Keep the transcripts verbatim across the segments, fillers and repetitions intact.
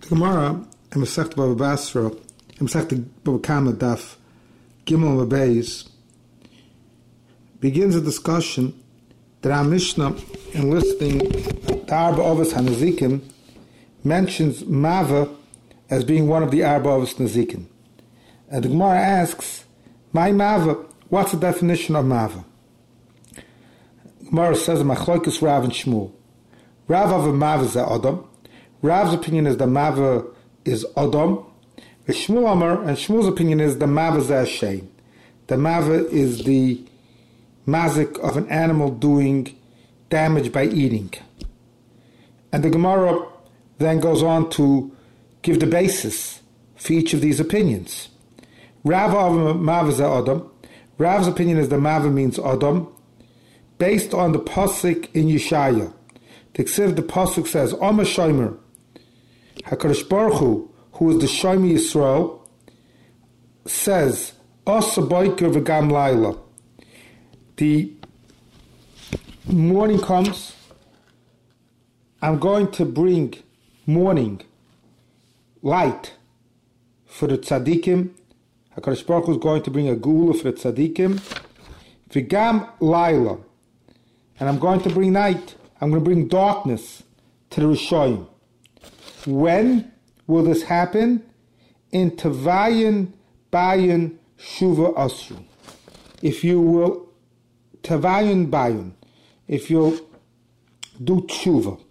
Gemara in Masechet Bava Basra, in Masechet Bava Kama Daf Gimel Beis, begins a discussion that our Mishnah, in listing the Arba Avos HaNazikim, mentions Mava as being one of the Arba Avos Nazikim. And the Gemara asks, "My Mava, what's the definition of Mava?" Gemara says, "Machlokes Rav and Shmuel. Rav of Mava is Adam. Rav's opinion is that Mava is Adam. Shmuel Amar, and Shmuel's opinion is that Mava is Hashem. The Mava is the mazik of an animal doing damage by eating." And the Gemara then goes on to give the basis for each of these opinions. Rav of Mava is Adam. Rav's opinion is that Mava means Adam, based on the pasuk in Yeshaya. The Ksiv, the pasuk says, "Oma Shomer, HaKadosh Baruch Hu, who is the Shomer Yisrael, says, Osa Boiker v'gam Laila." The morning comes, I'm going to bring morning, light, for the tzaddikim. HaKadosh Baruch Hu is going to bring a gula for the tzaddikim. V'gam Laila. And I'm going to bring night. I'm going to bring darkness to the Rishoyim. When will this happen? In Tavayin Bayin Shuva Asru. If you will, Tavayin Bayin, if you'll do Tshuva.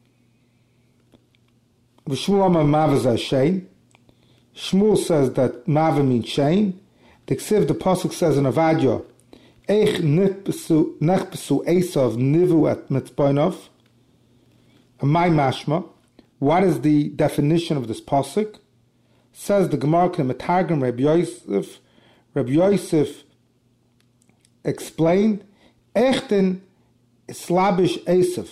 Shmuel Amar Mava is Hashem. Shmuel says that Mava means Shein. The Ksiv, the Pasuk says in Avadya, Eich nechpesu Esav nivu at mitzboinov. My mashma. What is the definition of this pasuk? Says the Gemara Metargum Rabbi Yosef. Rabbi Yosef explained, Echten Slabish Esav.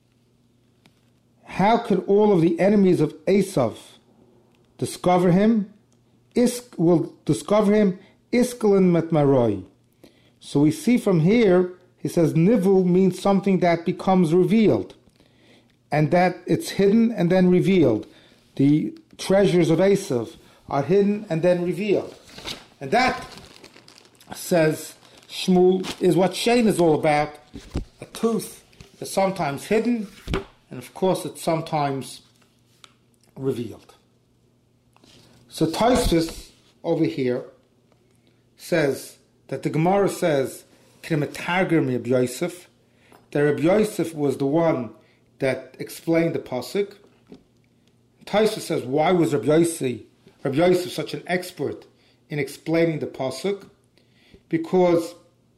How could all of the enemies of Esav discover him? Isk will discover him Iskalin Metmaroi. So we see from here, he says Nivu means something that becomes revealed, and that it's hidden and then revealed. The treasures of Esav are hidden and then revealed. And that, says Shmuel, is what Shein is all about. A tooth is sometimes hidden, and of course it's sometimes revealed. So Tosfos over here says that the Gemara says, Krimetargum Rabbi Yosef, that Rabbi Yosef was the one that explained the pasuk. Tosfos says, why was Rabbi Yosef, Rabbi Yosef such an expert in explaining the pasuk? Because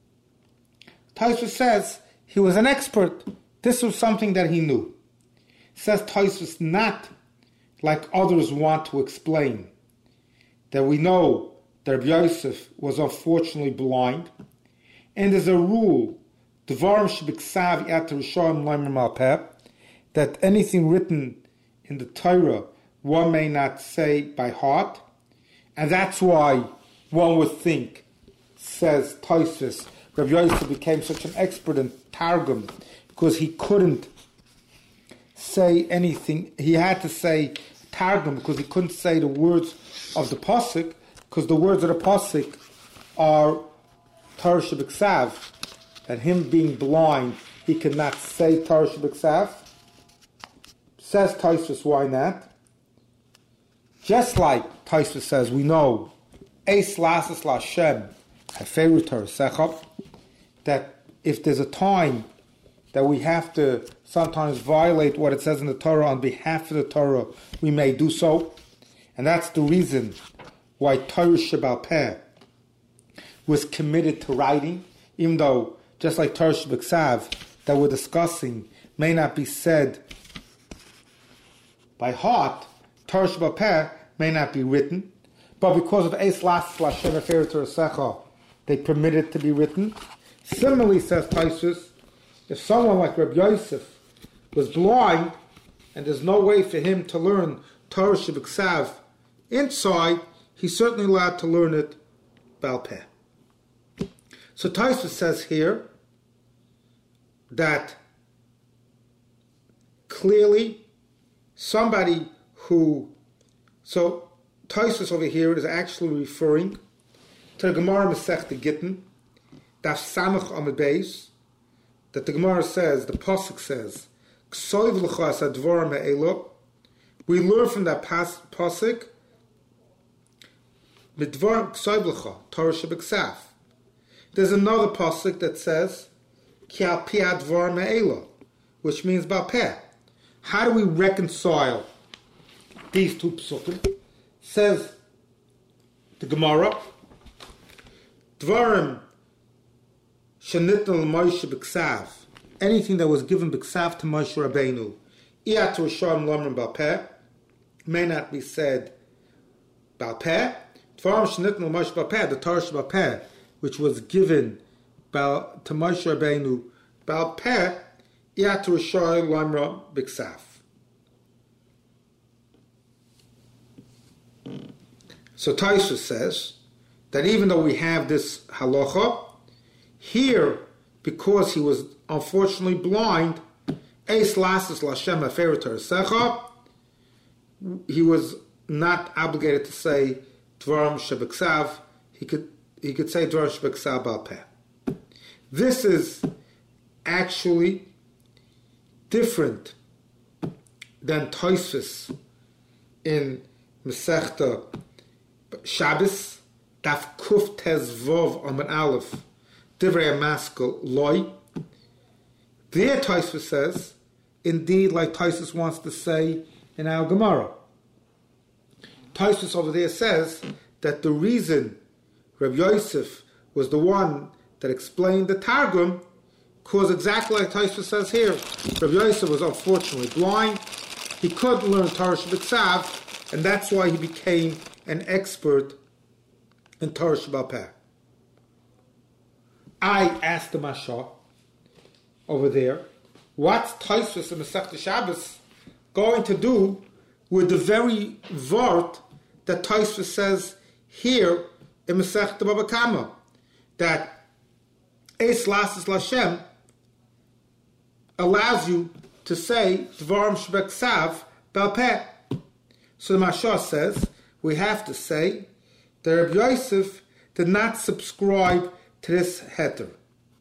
Tosfos says he was an expert. This was something that he knew. Says Tosfos, not like others want to explain, that we know that Rabbi Yosef was unfortunately blind, and there's a rule, Devarim shebiksav yat Rishon leimer malpeh, that anything written in the Torah one may not say by heart, and that's why one would think, says Tosfos, Rabbi Yosef became such an expert in Targum because he couldn't say anything. He had to say Targum because he couldn't say the words of the pasuk, because the words of the pasuk are Torah shebiksav, and him being blind, he could not say Torah shebiksav. Says Tosfos, why not? Just like Tosfos says, we know Eis lasas laShem haferu Torah sechab, that if there's a time that we have to sometimes violate what it says in the Torah on behalf of the Torah, we may do so, and that's the reason why Torah Shebal Peh was committed to writing, even though, just like Torah Shebiksav that we're discussing, may not be said by heart, Torah Shebal Peh may not be written, but because of Eis Lasas Lashem Efer Torah Secha, they permit it to be written. Similarly, says Tosfos, if someone like Rabbi Yosef was blind, and there's no way for him to learn Torah Shebiksav inside, he's certainly allowed to learn it Baal Peh. So Tosfos says here that clearly somebody who So Tosfos over here is actually referring to the Gemara Masechta Gittin, Daf Samach Amud Beis, that the Gemara says, the Pasuk says, K'soiv l'chas advar me'elo. We learn from that pas- Pasuk, Midvar K'soiv l'cha, Torah shebeksav. There's another Pasuk that says, Ki al pi advar me'elo, which means Ba'peh. How do we reconcile these two Psukim? Says the Gemara, Dvarim shenitna l'Moshe b'ksav, anything that was given b'ksav to Moshe Rabbeinu, iyat rishon l'omrim b'alpeh, may not be said b'alpeh. Dvarim shenitna l'Moshe b'alpeh, the Torah b'alpeh, which was given to Moshe Rabbeinu b'alpeh, iyat rishon l'omrim b'ksav. So Tosfos says that even though we have this halacha, here, because he was unfortunately blind, Eis lasis l'Hashem afer Torasecha, he was not obligated to say Dvarim shebeksav. He could he could say Dvarim shebeksav ba'alpeh. This is actually different than Tosfos in Masechta Shabbos, Daf Kuf Tez Vov Amud Aleph, Divrei Maskil Loi. There Tosfos says, indeed, like Tosfos wants to say in our Gemara. Tosfos over there says that the reason Reb Yosef was the one that explained the Targum, because exactly like Tosfos says here, Reb Yosef was unfortunately blind. He couldn't learn Torah shebeksav, and that's why he became an expert in Torah sheba'alpeh. I asked the Masha over there, what's Tosfos in Masechta Shabbos going to do with the very word that Tosfos says here in Masechta Baba Kama, that Eis lasis l'Hashem allows you to say Dvarim shebeksav ba'alpeh. So the Masha says we have to say that Reb Yosef did not subscribe to this heter.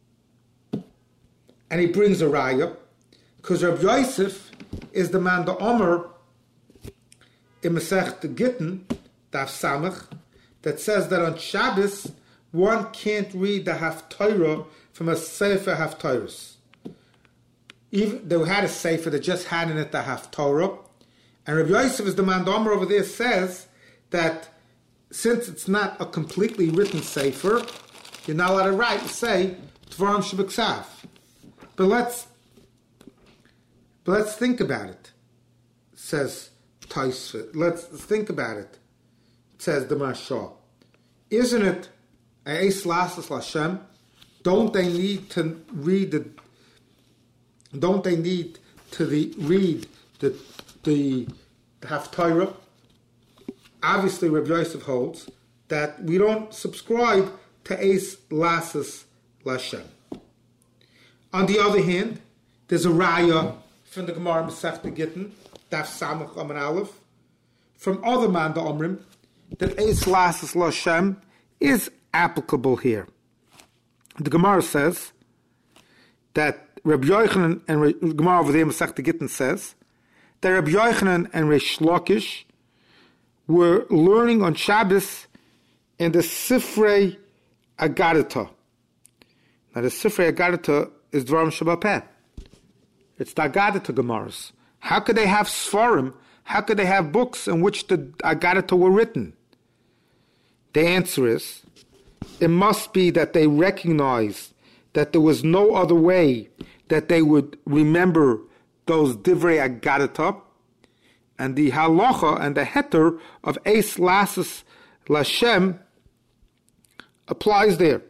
And he brings a raya, because Reb Yosef is the man, the Omer, in Masechta Gittin, Daf Samach, that says that on Shabbos, one can't read the Haftorah from a Sefer Haftorahs. Even they had a Sefer that just had in it the Haftorah, and Reb Yosef is the man, the Omer over there says that since it's not a completely written sefer, you're not allowed to write and say Dvarim shebeksav. But let's but let's think about it. Says Tosfos. Let's think about it. Says the Masha. Isn't it Eis lasis l'Hashem? Don't they need to read the? Don't they need to the read the the Haftorah? Obviously, Reb Yosef holds that we don't subscribe to Eis lasis l'Hashem. On the other hand, there's a raya from the Gemara Masechta Gittin, Daf Samach Amud Aleph, from other man the Omrim, that Eis lasis l'Hashem is applicable here. The Gemara says that Reb Yochanan and Re, Gemara over there Masechta Gittin says that Reb Yochanan and Reish Lakish were learning on Shabbos in the Sifrei Agadata. Now the Sifrei Agadata is Dvarim sheba'alpeh. It's the Agadata Gemaras. How could they have Sfarim? How could they have books in which the Agadata were written? The answer is, it must be that they recognized that there was no other way that they would remember those Divrei Agadata, and the halacha and the heter of Eis lasis l'Hashem applies there.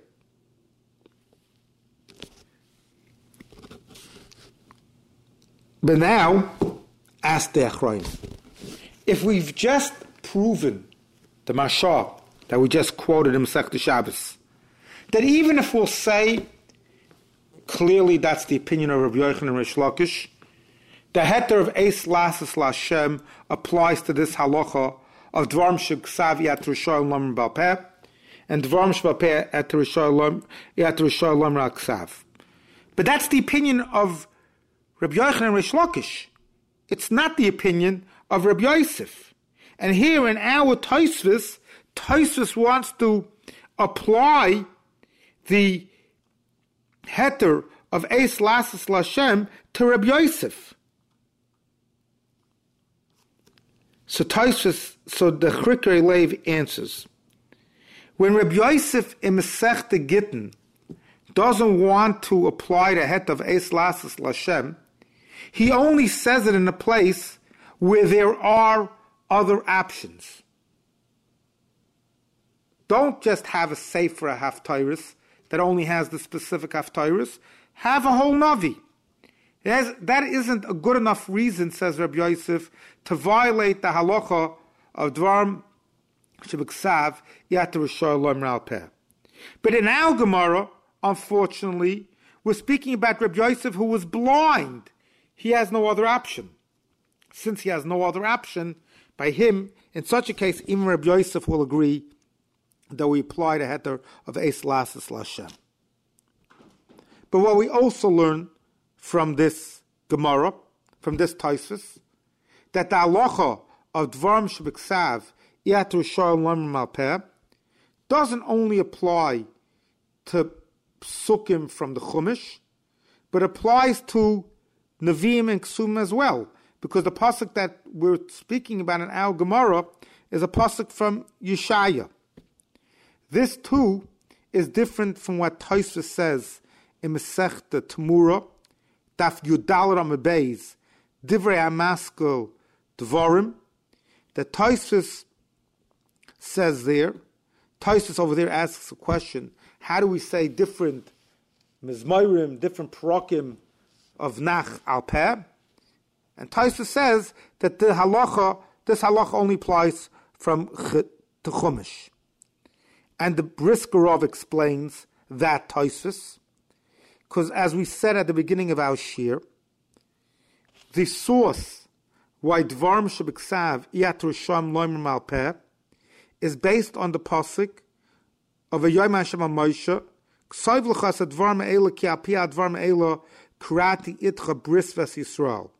But now, ask the Achrayim. If we've just proven the Masha that we just quoted in Masechta Shabbos, that even if we'll say clearly that's the opinion of Rabbi Yochanan and Reish Lakish, the heter of Eis lasis l'Hashem applies to this halacha of Dvarim Shebeksav Yat Rishon Lomrim Bal Peh, and Dvarim Shebal Peh Yat Rishon Lomrim Ksav. But that's the opinion of Rabbi Yochanan and Rish Lakish. It's not the opinion of Rabbi Yosef. And here in our Tosfos, Tosfos wants to apply the heter of Eis Lasses Lashem to Rabbi Yosef. So Tosfos, so the Chrikrei Lev answers, when Rabbi Yosef in Masechta Gittin doesn't want to apply the heter of Eis Lasses Lashem, he only says it in a place where there are other options. Don't just have a sefer haftarus that only has the specific haftarus. Have a whole navi. Has, that isn't a good enough reason, says Rabbi Yosef, to violate the halacha of Dvarim Shebeksav Yat Rishon Lomrim Peh. But in our Gemara, unfortunately, we're speaking about Rabbi Yosef who was blind. He has no other option. Since he has no other option, by him, in such a case, even Rabbi Yosef will agree that we apply the heter of Eis Lasses Lashem. But what we also learn from this Gemara, from this Tosfos, that the halacha of Dvarim Shebeksav Yat Rishon Lomrim Peh doesn't only apply to psukim from the Chumash, but applies to Nevi'im and Ksum as well, because the pasuk that we're speaking about in our Gemara is a pasuk from Yeshaya. This too is different from what Tosfos says in Masechta Tamura, Daf Yudal Ramabeis, Divrei Hamaskil Dvarim. That Tosfos says there, Tosfos over there asks a question: how do we say different mizmorim, different parakim of Nach al Peh? And Tosfos says that the halacha, this halacha only applies from Ch to Chumash. And the Briskerov explains that Tosfos, because as we said at the beginning of our shir, the source why Dvarim Shebeksav Yat Rishon Lomrim Peh is based on the pasuk of a Yom Hashem Moshe, K'soiv l'chas advarim eila ki al pi advarim eila karati itcha bris ves Yisrael.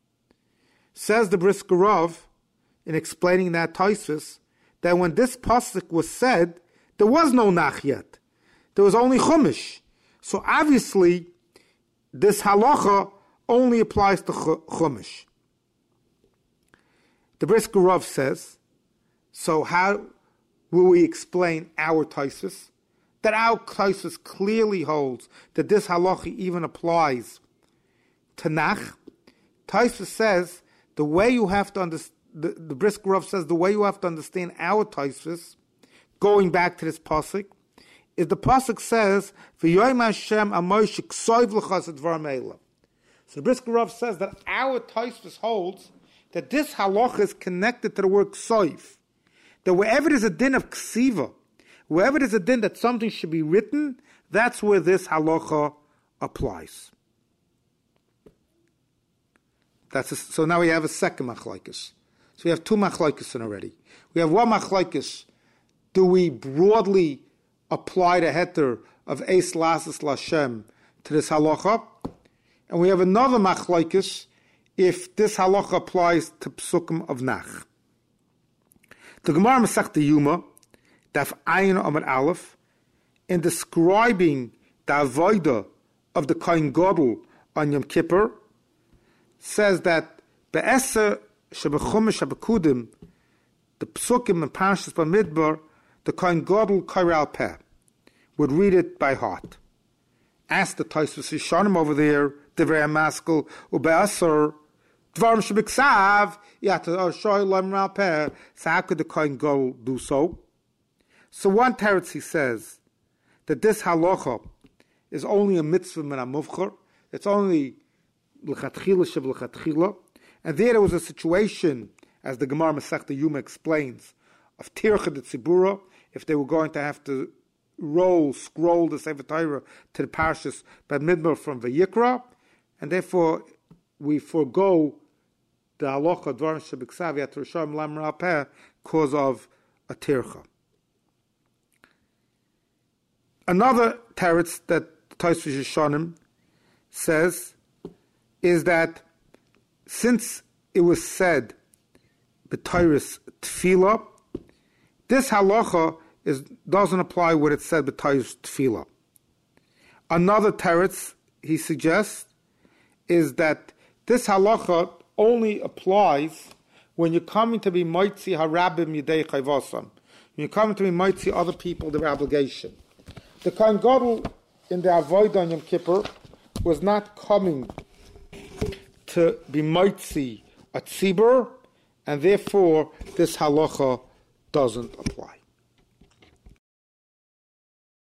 Says the Briskerov, in explaining that Tosfos, that when this pasuk was said, there was no Nach yet. There was only Chumash. So obviously, this halacha only applies to Chumash. The Briskerov says, so how will we explain our Tosfos? That our Tosfos clearly holds that this halacha even applies to Nach. Tosfos says, the way you have to understand, the, the Briskerov says, the way you have to understand our Tosfos, going back to this pasuk, is the pasuk says, "V'yoyim Hashem amoysh k'soiv l'chas advarim eila." So Briskerov says that our Tosfos holds that this halacha is connected to the word k'soiv. That wherever there's a din of ksiva, wherever there's a din that something should be written, that's where this halacha applies. That's a, so now we have a second machlokes. So we have two machlokes in already. We have one machlokes. Do we broadly apply the heter of Eis Lasses Lashem to this halacha? And we have another machlokes if this halacha applies to psukim of Nach. The Gemara Masechta Yuma, Daf Ayin Amud Aleph, in describing the avodah of the Kohen Gadol on Yom Kippur, says that Be'eser Shebechumash Habekudim, the psukim and Parshas Bamidbar, the Kohen Gadol Kairal Peh would read it by heart. Ask the Tosfos Rishonim over there, Divrei Hamaskil Ube'eser Dvarim Shebeksav Yat Rishon Lomrim Peh. So how could the Kohen Gadol do so? So one teretz he says that this halacha is only a mitzvah min hamuvchar. It's only l'chatchila shev l'chatchila. And there there was a situation, as the Gemara Masechta Yuma explains, of tircha de tzibura, if they were going to have to roll, scroll the Sefer Torah to the Parshas Bamidbar from Vayikra, and therefore we forego the halacha dvarim shebiksav yat risham lam rapeh cause of a tircha. Another teretz that Tosfos Yeshanim says is that since it was said b'tayris tefillah, this halacha is doesn't apply what it said b'tayris tefillah. Another teretz he suggests is that this halacha only applies when you're coming to be moitzi harabim yidei chayvasam. When you're coming to be moitzi other people their obligation. The Kohen Gadol in the Avodah on Yom Kippur was not coming to be moitzi a tzibur, and therefore this halacha doesn't apply.